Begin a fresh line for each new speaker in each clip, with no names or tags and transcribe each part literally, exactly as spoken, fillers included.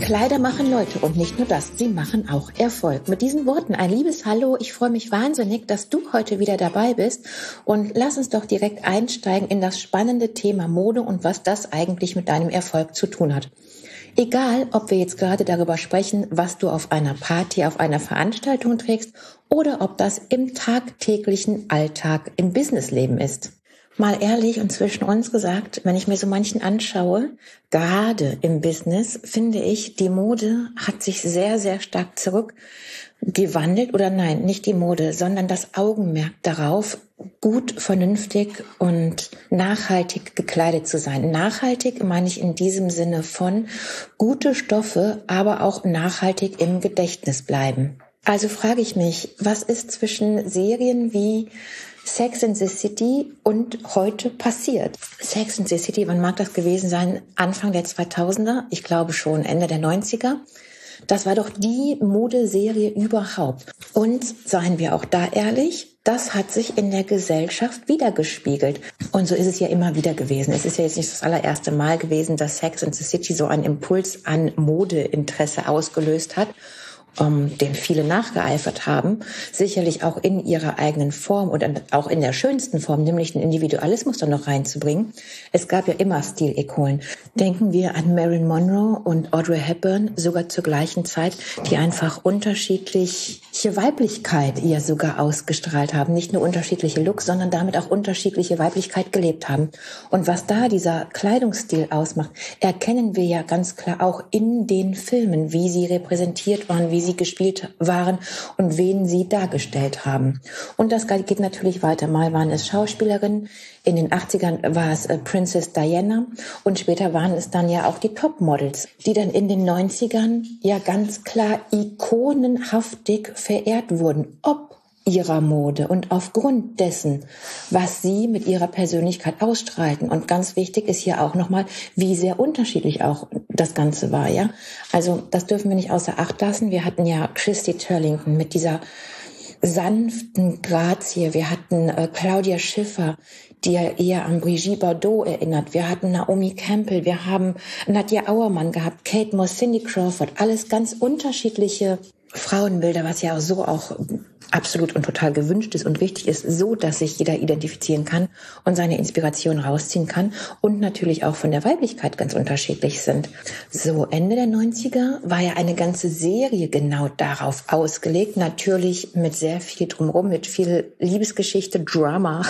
Kleider machen Leute und nicht nur das, sie machen auch Erfolg. Mit diesen Worten ein liebes Hallo, ich freue mich wahnsinnig, dass du heute wieder dabei bist und lass uns doch direkt einsteigen in das spannende Thema Mode und was das eigentlich mit deinem Erfolg zu tun hat. Egal, ob wir jetzt gerade darüber sprechen, was du auf einer Party, auf einer Veranstaltung trägst oder ob das im tagtäglichen Alltag im Businessleben ist. Mal ehrlich und zwischen uns gesagt, wenn ich mir so manchen anschaue, gerade im Business, finde ich, die Mode hat sich sehr, sehr stark zurückgewandelt. Oder nein, nicht die Mode, sondern das Augenmerk darauf, gut, vernünftig und nachhaltig gekleidet zu sein. Nachhaltig meine ich in diesem Sinne von gute Stoffe, aber auch nachhaltig im Gedächtnis bleiben. Also frage ich mich, was ist zwischen Serien wie Sex and the City und heute passiert? Sex and the City, wann mag das gewesen sein? Anfang der zweitausender? Ich glaube schon Ende der neunziger. Das war doch die Modeserie überhaupt. Und seien wir auch da ehrlich, das hat sich in der Gesellschaft wiedergespiegelt. Und so ist es ja immer wieder gewesen. Es ist ja jetzt nicht das allererste Mal gewesen, dass Sex and the City so einen Impuls an Modeinteresse ausgelöst hat, um den viele nachgeeifert haben, sicherlich auch in ihrer eigenen Form und auch in der schönsten Form, nämlich den Individualismus dann noch reinzubringen. Es gab ja immer Stilikonen. Denken wir an Marilyn Monroe und Audrey Hepburn, sogar zur gleichen Zeit, die einfach unterschiedliche Weiblichkeit ja sogar ausgestrahlt haben. Nicht nur unterschiedliche Looks, sondern damit auch unterschiedliche Weiblichkeit gelebt haben. Und was da dieser Kleidungsstil ausmacht, erkennen wir ja ganz klar auch in den Filmen, wie sie repräsentiert waren, wie sie gespielt waren und wen sie dargestellt haben. Und das geht natürlich weiter. Mal waren es Schauspielerinnen, in den achtzigern war es Princess Diana und später waren es dann ja auch die Topmodels, die dann in den neunzigern ja ganz klar ikonenhaftig verehrt wurden. Ob ihrer Mode und aufgrund dessen, was sie mit ihrer Persönlichkeit ausstrahlten. Und ganz wichtig ist hier auch nochmal, wie sehr unterschiedlich auch das Ganze war, ja. Also das dürfen wir nicht außer Acht lassen. Wir hatten ja Christy Turlington mit dieser sanften Grazie. Wir hatten äh, Claudia Schiffer, die ja eher an Brigitte Bardot erinnert. Wir hatten Naomi Campbell, wir haben Nadja Auermann gehabt, Kate Moss, Cindy Crawford. Alles ganz unterschiedliche Frauenbilder, was ja auch so auch absolut und total gewünscht ist und wichtig ist, so dass sich jeder identifizieren kann und seine Inspiration rausziehen kann und natürlich auch von der Weiblichkeit ganz unterschiedlich sind. So, Ende der neunziger war ja eine ganze Serie genau darauf ausgelegt, natürlich mit sehr viel drumherum, mit viel Liebesgeschichte, Drama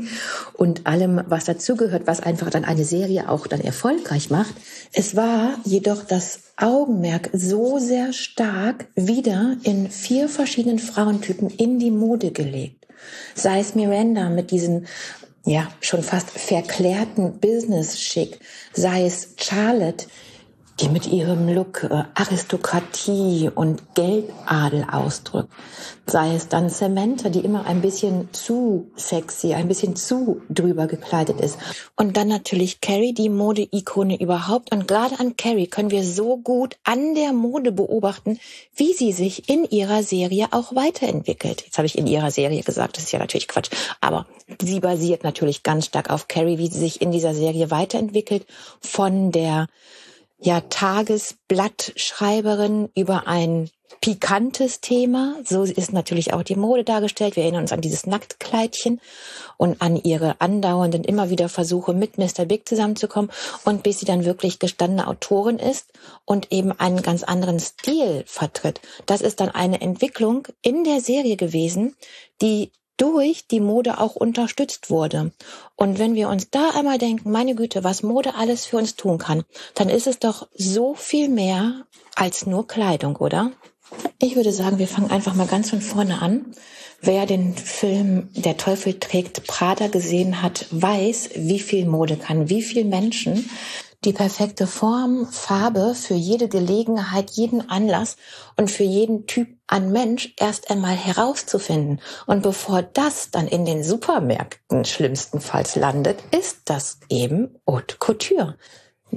und allem, was dazugehört, was einfach dann eine Serie auch dann erfolgreich macht. Es war jedoch das Augenmerk so sehr stark wieder in vier verschiedenen Frauentypen in die Mode gelegt. Sei es Miranda mit diesem, ja, schon fast verklärten Business-Schick, sei es Charlotte, die mit ihrem Look äh, Aristokratie und Geldadel ausdrückt. Sei es dann Samantha, die immer ein bisschen zu sexy, ein bisschen zu drüber gekleidet ist. Und dann natürlich Carrie, die Mode-Ikone überhaupt. Und gerade an Carrie können wir so gut an der Mode beobachten, wie sie sich in ihrer Serie auch weiterentwickelt. Jetzt habe ich in ihrer Serie gesagt, das ist ja natürlich Quatsch. Aber sie basiert natürlich ganz stark auf Carrie, wie sie sich in dieser Serie weiterentwickelt. Von der ja Tagesblattschreiberin über ein pikantes Thema. So ist natürlich auch die Mode dargestellt. Wir erinnern uns an dieses Nacktkleidchen und an ihre andauernden immer wieder Versuche, mit Mister Big zusammenzukommen und bis sie dann wirklich gestandene Autorin ist und eben einen ganz anderen Stil vertritt. Das ist dann eine Entwicklung in der Serie gewesen, die durch die Mode auch unterstützt wurde. Und wenn wir uns da einmal denken, meine Güte, was Mode alles für uns tun kann, dann ist es doch so viel mehr als nur Kleidung, oder? Ich würde sagen, wir fangen einfach mal ganz von vorne an. Wer den Film Der Teufel trägt Prada gesehen hat, weiß, wie viel Mode kann, wie viel Menschen die perfekte Form, Farbe für jede Gelegenheit, jeden Anlass und für jeden Typ an Mensch erst einmal herauszufinden. Und bevor das dann in den Supermärkten schlimmstenfalls landet, ist das eben Haute Couture.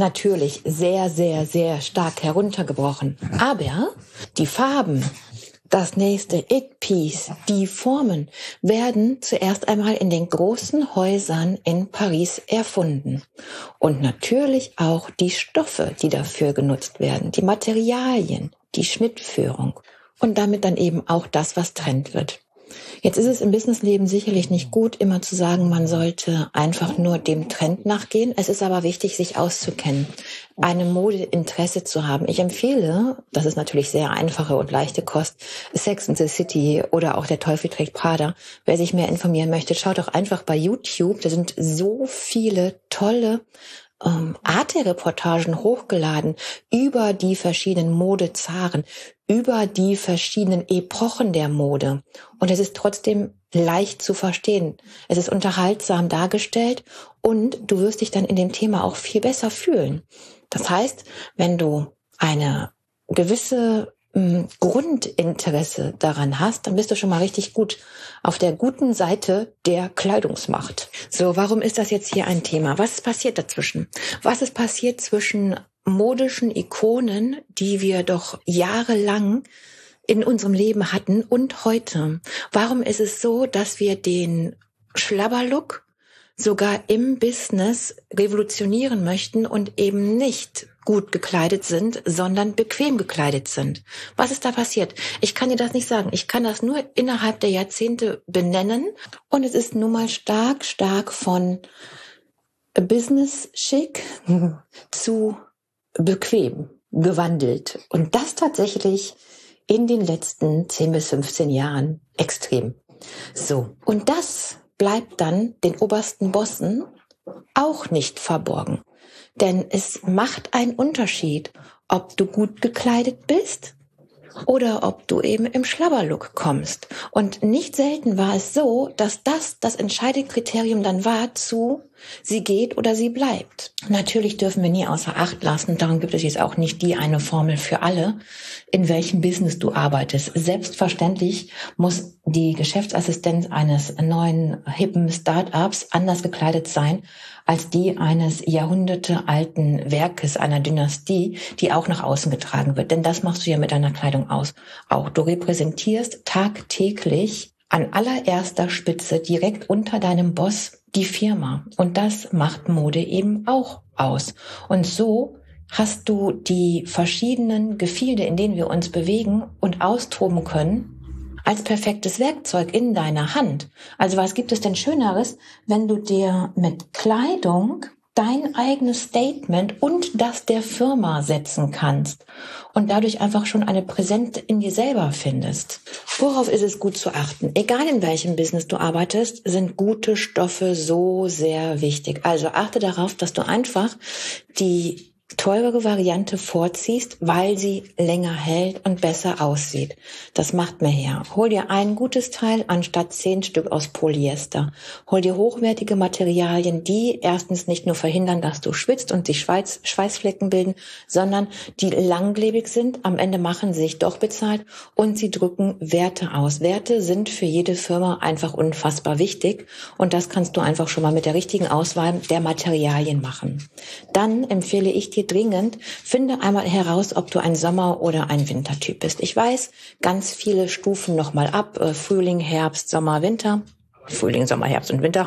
Natürlich sehr, sehr, sehr stark heruntergebrochen. Aber die Farben, das nächste It-Piece, die Formen, werden zuerst einmal in den großen Häusern in Paris erfunden. Und natürlich auch die Stoffe, die dafür genutzt werden, die Materialien, die Schnittführung und damit dann eben auch das, was Trend wird. Jetzt ist es im Businessleben sicherlich nicht gut, immer zu sagen, man sollte einfach nur dem Trend nachgehen. Es ist aber wichtig, sich auszukennen, eine Modeinteresse zu haben. Ich empfehle, das ist natürlich sehr einfache und leichte Kost, Sex and the City oder auch Der Teufel trägt Prada. Wer sich mehr informieren möchte, schaut doch einfach bei YouTube. Da sind so viele tolle ähm, Arte-Reportagen hochgeladen über die verschiedenen Modezaren, über die verschiedenen Epochen der Mode. Und es ist trotzdem leicht zu verstehen. Es ist unterhaltsam dargestellt und du wirst dich dann in dem Thema auch viel besser fühlen. Das heißt, wenn du eine gewisse mh, Grundinteresse daran hast, dann bist du schon mal richtig gut auf der guten Seite der Kleidungsmacht. So, warum ist das jetzt hier ein Thema? Was ist passiert dazwischen? Was ist passiert zwischen modischen Ikonen, die wir doch jahrelang in unserem Leben hatten und heute? Warum ist es so, dass wir den Schlabberlook sogar im Business revolutionieren möchten und eben nicht gut gekleidet sind, sondern bequem gekleidet sind? Was ist da passiert? Ich kann dir das nicht sagen. Ich kann das nur innerhalb der Jahrzehnte benennen. Und es ist nun mal stark, stark von Business-Schick zu bequem gewandelt. Und das tatsächlich in den letzten zehn bis fünfzehn Jahren extrem. So. Und das bleibt dann den obersten Bossen auch nicht verborgen. Denn es macht einen Unterschied, ob du gut gekleidet bist oder ob du eben im Schlabberlook kommst. Und nicht selten war es so, dass das das entscheidende Kriterium dann war zu, sie geht oder sie bleibt. Natürlich dürfen wir nie außer Acht lassen, darum gibt es jetzt auch nicht die eine Formel für alle, in welchem Business du arbeitest. Selbstverständlich muss die Geschäftsassistenz eines neuen, hippen Start-ups anders gekleidet sein als die eines jahrhundertealten Werkes, einer Dynastie, die auch nach außen getragen wird. Denn das machst du ja mit deiner Kleidung aus. Auch du repräsentierst tagtäglich an allererster Spitze direkt unter deinem Boss die Firma. Und das macht Mode eben auch aus. Und so hast du die verschiedenen Gefilde, in denen wir uns bewegen und austoben können, als perfektes Werkzeug in deiner Hand. Also was gibt es denn Schöneres, wenn du dir mit Kleidung dein eigenes Statement und das der Firma setzen kannst und dadurch einfach schon eine Präsenz in dir selber findest. Worauf ist es gut zu achten? Egal in welchem Business du arbeitest, sind gute Stoffe so sehr wichtig. Also achte darauf, dass du einfach die teurere Variante vorziehst, weil sie länger hält und besser aussieht. Das macht mehr her. Hol dir ein gutes Teil anstatt zehn Stück aus Polyester. Hol dir hochwertige Materialien, die erstens nicht nur verhindern, dass du schwitzt und sich Schweiß, Schweißflecken bilden, sondern die langlebig sind, am Ende machen sie sich doch bezahlt und sie drücken Werte aus. Werte sind für jede Firma einfach unfassbar wichtig und das kannst du einfach schon mal mit der richtigen Auswahl der Materialien machen. Dann empfehle ich dir dringend, finde einmal heraus, ob du ein Sommer- oder ein Wintertyp bist. Ich weiß, ganz viele stufen nochmal ab, Frühling, Herbst, Sommer, Winter. Frühling, Sommer, Herbst und Winter.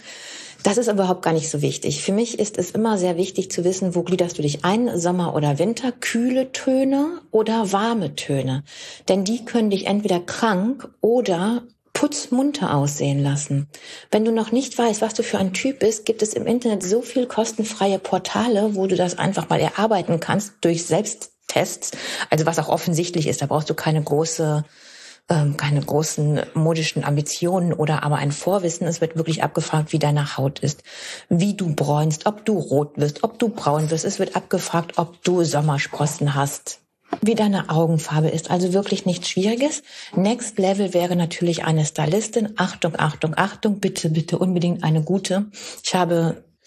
Das ist überhaupt gar nicht so wichtig. Für mich ist es immer sehr wichtig zu wissen, wo gliederst du dich ein, Sommer oder Winter, kühle Töne oder warme Töne. Denn die können dich entweder krank oder putzmunter aussehen lassen. Wenn du noch nicht weißt, was du für ein Typ bist, gibt es im Internet so viel kostenfreie Portale, wo du das einfach mal erarbeiten kannst durch Selbsttests. Also was auch offensichtlich ist, da brauchst du keine große, ähm, keine großen modischen Ambitionen oder aber ein Vorwissen. Es wird wirklich abgefragt, wie deine Haut ist, wie du bräunst, ob du rot wirst, ob du braun wirst. Es wird abgefragt, ob du Sommersprossen hast, wie deine Augenfarbe ist. Also wirklich nichts Schwieriges. Next Level wäre natürlich eine Stylistin. Achtung, Achtung, Achtung, bitte, bitte unbedingt eine gute. Ich habe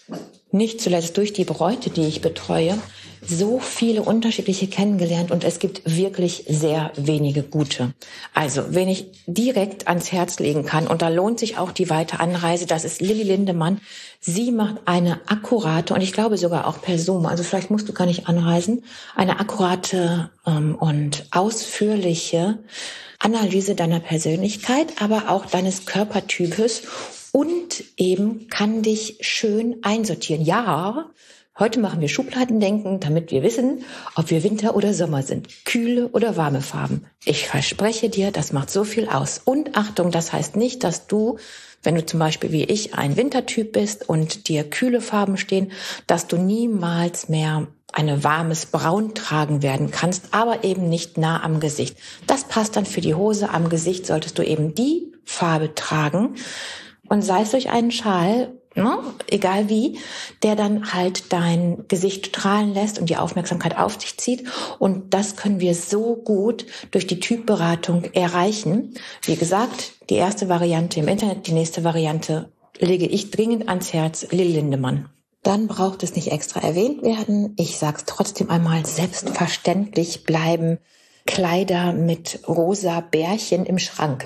nicht zuletzt durch die Bräute, die ich betreue, so viele unterschiedliche kennengelernt und es gibt wirklich sehr wenige gute. Also, wen ich direkt ans Herz legen kann, und da lohnt sich auch die weite Anreise, das ist Lilly Lindemann. Sie macht eine akkurate, und ich glaube sogar auch per Zoom, also vielleicht musst du gar nicht anreisen, eine akkurate ähm, und ausführliche Analyse deiner Persönlichkeit, aber auch deines Körpertypes und eben kann dich schön einsortieren. Ja, heute machen wir Schubladendenken, damit wir wissen, ob wir Winter oder Sommer sind, kühle oder warme Farben. Ich verspreche dir, das macht so viel aus. Und Achtung, das heißt nicht, dass du, wenn du zum Beispiel wie ich ein Wintertyp bist und dir kühle Farben stehen, dass du niemals mehr ein warmes Braun tragen werden kannst, aber eben nicht nah am Gesicht. Das passt dann für die Hose. Am Gesicht solltest du eben die Farbe tragen und sei es durch einen Schal, ne, egal wie, der dann halt dein Gesicht strahlen lässt und die Aufmerksamkeit auf sich zieht. Und das können wir so gut durch die Typberatung erreichen. Wie gesagt, die erste Variante im Internet, die nächste Variante lege ich dringend ans Herz, Lilly Lindemann. Dann braucht es nicht extra erwähnt werden. Ich sag's trotzdem einmal, selbstverständlich bleiben Kleider mit rosa Bärchen im Schrank.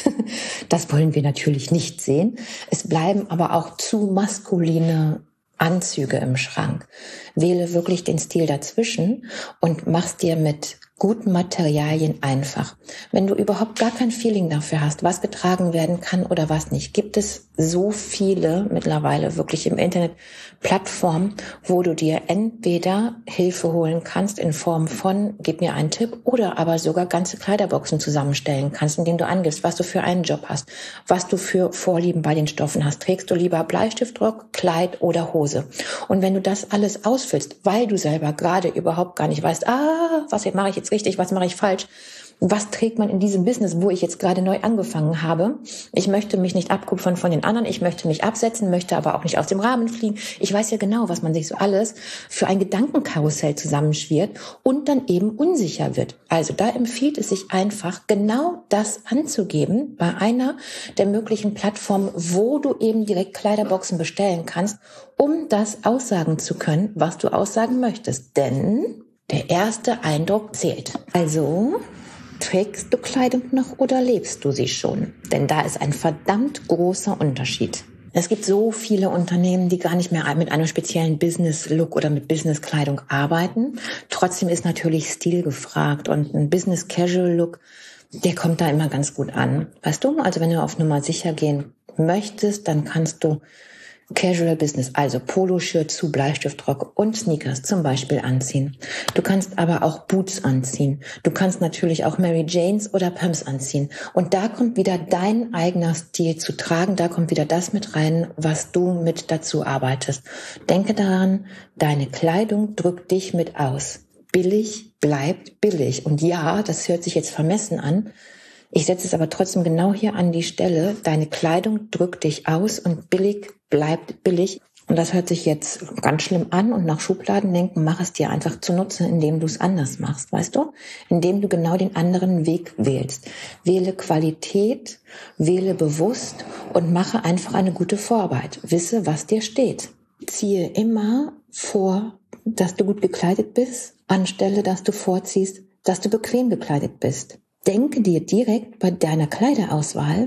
Das wollen wir natürlich nicht sehen. Es bleiben aber auch zu maskuline Anzüge im Schrank. Wähle wirklich den Stil dazwischen und mach's dir mit guten Materialien einfach. Wenn du überhaupt gar kein Feeling dafür hast, was getragen werden kann oder was nicht, gibt es so viele mittlerweile wirklich im Internet Plattformen, wo du dir entweder Hilfe holen kannst in Form von, gib mir einen Tipp, oder aber sogar ganze Kleiderboxen zusammenstellen kannst, indem du angibst, was du für einen Job hast, was du für Vorlieben bei den Stoffen hast. Trägst du lieber Bleistiftrock, Kleid oder Hose? Und wenn du das alles ausfüllst, weil du selber gerade überhaupt gar nicht weißt, ah, was mache ich jetzt richtig, was mache ich falsch, was trägt man in diesem Business, wo ich jetzt gerade neu angefangen habe? Ich möchte mich nicht abkupfern von den anderen, ich möchte mich absetzen, möchte aber auch nicht aus dem Rahmen fliegen. Ich weiß ja genau, was man sich so alles für ein Gedankenkarussell zusammenschwirrt und dann eben unsicher wird. Also da empfiehlt es sich einfach, genau das anzugeben bei einer der möglichen Plattformen, wo du eben direkt Kleiderboxen bestellen kannst, um das aussagen zu können, was du aussagen möchtest. Denn der erste Eindruck zählt. Also trägst du Kleidung noch oder lebst du sie schon? Denn da ist ein verdammt großer Unterschied. Es gibt so viele Unternehmen, die gar nicht mehr mit einem speziellen Business-Look oder mit Business-Kleidung arbeiten. Trotzdem ist natürlich Stil gefragt und ein Business-Casual-Look, der kommt da immer ganz gut an. Weißt du, also wenn du auf Nummer sicher gehen möchtest, dann kannst du Casual Business, also Poloshirt zu Bleistiftrock und Sneakers zum Beispiel anziehen. Du kannst aber auch Boots anziehen. Du kannst natürlich auch Mary Janes oder Pumps anziehen. Und da kommt wieder dein eigener Stil zu tragen. Da kommt wieder das mit rein, was du mit dazu arbeitest. Denke daran, deine Kleidung drückt dich mit aus. Billig bleibt billig. Und ja, das hört sich jetzt vermessen an. Ich setze es aber trotzdem genau hier an die Stelle. Deine Kleidung drückt dich aus und billig bleibt billig. Und das hört sich jetzt ganz schlimm an und nach Schubladendenken, mach es dir einfach zunutze, indem du es anders machst, weißt du? Indem du genau den anderen Weg wählst. Wähle Qualität, wähle bewusst und mache einfach eine gute Vorarbeit. Wisse, was dir steht. Ziehe immer vor, dass du gut gekleidet bist, anstelle, dass du vorziehst, dass du bequem gekleidet bist. Denke dir direkt bei deiner Kleiderauswahl,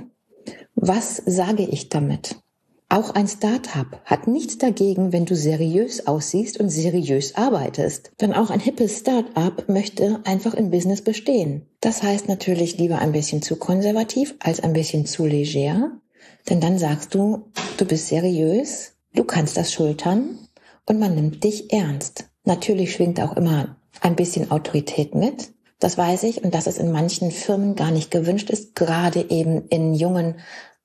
was sage ich damit? Auch ein Start-up hat nichts dagegen, wenn du seriös aussiehst und seriös arbeitest. Denn auch ein hippes Start-up möchte einfach im Business bestehen. Das heißt natürlich lieber ein bisschen zu konservativ als ein bisschen zu leger. Denn dann sagst du, du bist seriös, du kannst das schultern und man nimmt dich ernst. Natürlich schwingt auch immer ein bisschen Autorität mit. Das weiß ich und dass es in manchen Firmen gar nicht gewünscht ist, gerade eben in jungen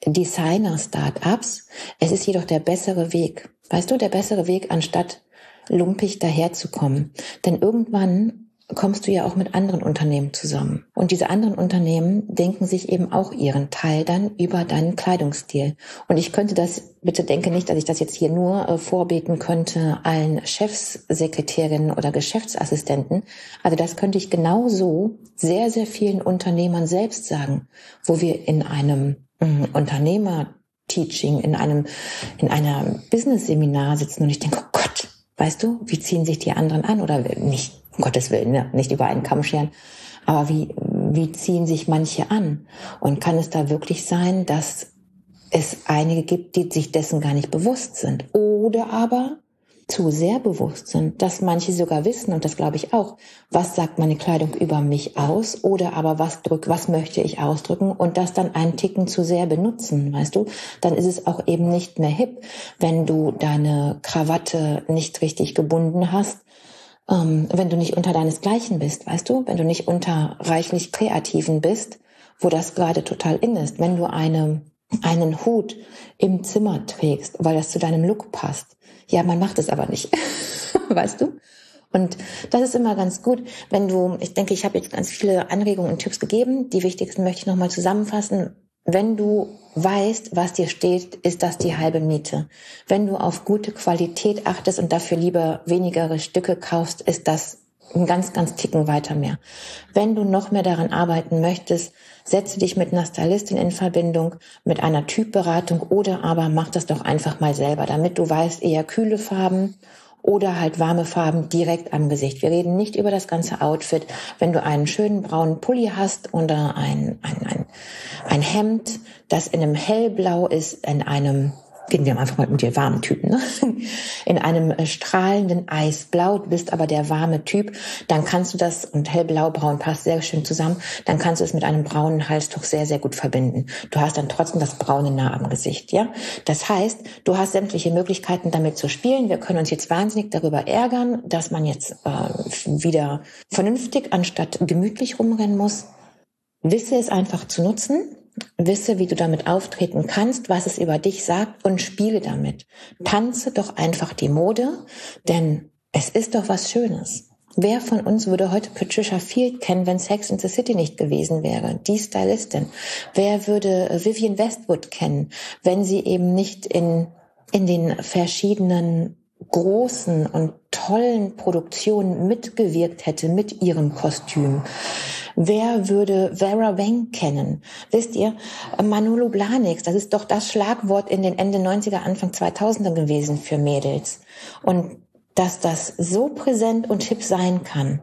Designer-Startups. Es ist jedoch der bessere Weg. Weißt du, der bessere Weg, anstatt lumpig daherzukommen. Denn irgendwann kommst du ja auch mit anderen Unternehmen zusammen. Und diese anderen Unternehmen denken sich eben auch ihren Teil dann über deinen Kleidungsstil. Und ich könnte das, bitte denke nicht, dass ich das jetzt hier nur äh, vorbeten könnte allen Chefssekretärinnen oder Geschäftsassistenten. Also das könnte ich genauso sehr, sehr vielen Unternehmern selbst sagen, wo wir in einem äh, Unternehmer Teaching, in einem, in einer Business-Seminar sitzen und ich denke, Weißt du, wie ziehen sich die anderen an? Oder nicht, um Gottes Willen, ne? Nicht über einen Kamm scheren. Aber wie, wie ziehen sich manche an? Und kann es da wirklich sein, dass es einige gibt, die sich dessen gar nicht bewusst sind? Oder aber zu sehr bewusst sind, dass manche sogar wissen, und das glaube ich auch, was sagt meine Kleidung über mich aus, oder aber was drück, was möchte ich ausdrücken, und das dann einen Ticken zu sehr benutzen, weißt du? Dann ist es auch eben nicht mehr hip, wenn du deine Krawatte nicht richtig gebunden hast, ähm, wenn du nicht unter deinesgleichen bist, weißt du? Wenn du nicht unter reichlich Kreativen bist, wo das gerade total in ist, wenn du eine, einen Hut im Zimmer trägst, weil das zu deinem Look passt. Ja, man macht es aber nicht, weißt du? Und das ist immer ganz gut, wenn du, ich denke, ich habe jetzt ganz viele Anregungen und Tipps gegeben. Die wichtigsten möchte ich nochmal zusammenfassen. Wenn du weißt, was dir steht, ist das die halbe Miete. Wenn du auf gute Qualität achtest und dafür lieber wenigere Stücke kaufst, ist das ein ganz, ganz Ticken weiter mehr. Wenn du noch mehr daran arbeiten möchtest, setze dich mit einer Stylistin in Verbindung, mit einer Typberatung, oder aber mach das doch einfach mal selber, damit du weißt, eher kühle Farben oder halt warme Farben direkt am Gesicht. Wir reden nicht über das ganze Outfit. Wenn du einen schönen braunen Pulli hast oder ein, ein, ein, ein Hemd, das in einem hellblau ist, in einem, gehen wir einfach mal mit dir warmen Typen, ne? In einem strahlenden Eisblau, du bist aber der warme Typ, dann kannst du das, und hellblau-braun passt sehr schön zusammen, dann kannst du es mit einem braunen Halstuch sehr, sehr gut verbinden. Du hast dann trotzdem das Braune nah am Gesicht, ja? Das heißt, du hast sämtliche Möglichkeiten damit zu spielen. Wir können uns jetzt wahnsinnig darüber ärgern, dass man jetzt äh, wieder vernünftig anstatt gemütlich rumrennen muss. Wisse es einfach zu nutzen. Wisse, wie du damit auftreten kannst, was es über dich sagt, und spiele damit. Tanze doch einfach die Mode, denn es ist doch was Schönes. Wer von uns würde heute Patricia Field kennen, wenn Sex and the City nicht gewesen wäre? Die Stylistin. Wer würde Vivienne Westwood kennen, wenn sie eben nicht in, in den verschiedenen großen und tollen Produktionen mitgewirkt hätte mit ihrem Kostüm? Wer würde Vera Wang kennen? Wisst ihr, Manolo Blahnik, das ist doch das Schlagwort in den Ende neunziger, Anfang zweitausender gewesen für Mädels. Und dass das so präsent und hip sein kann,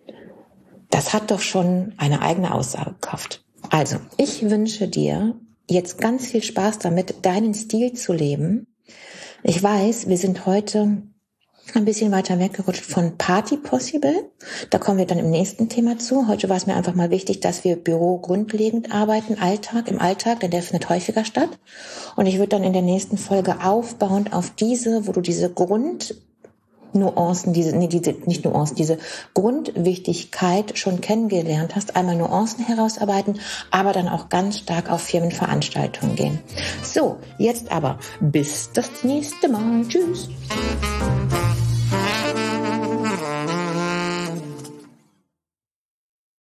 das hat doch schon eine eigene Aussagekraft. Also, ich wünsche dir jetzt ganz viel Spaß damit, deinen Stil zu leben. Ich weiß, wir sind heute ein bisschen weiter weggerutscht von Party Possible. Da kommen wir dann im nächsten Thema zu. Heute war es mir einfach mal wichtig, dass wir Büro grundlegend arbeiten, Alltag, im Alltag, denn der findet häufiger statt. Und ich würde dann in der nächsten Folge aufbauend auf diese, wo du diese Grundnuancen, diese, nee, diese, nicht Nuancen, diese Grundwichtigkeit schon kennengelernt hast, einmal Nuancen herausarbeiten, aber dann auch ganz stark auf Firmenveranstaltungen gehen. So, jetzt aber bis das nächste Mal. Tschüss.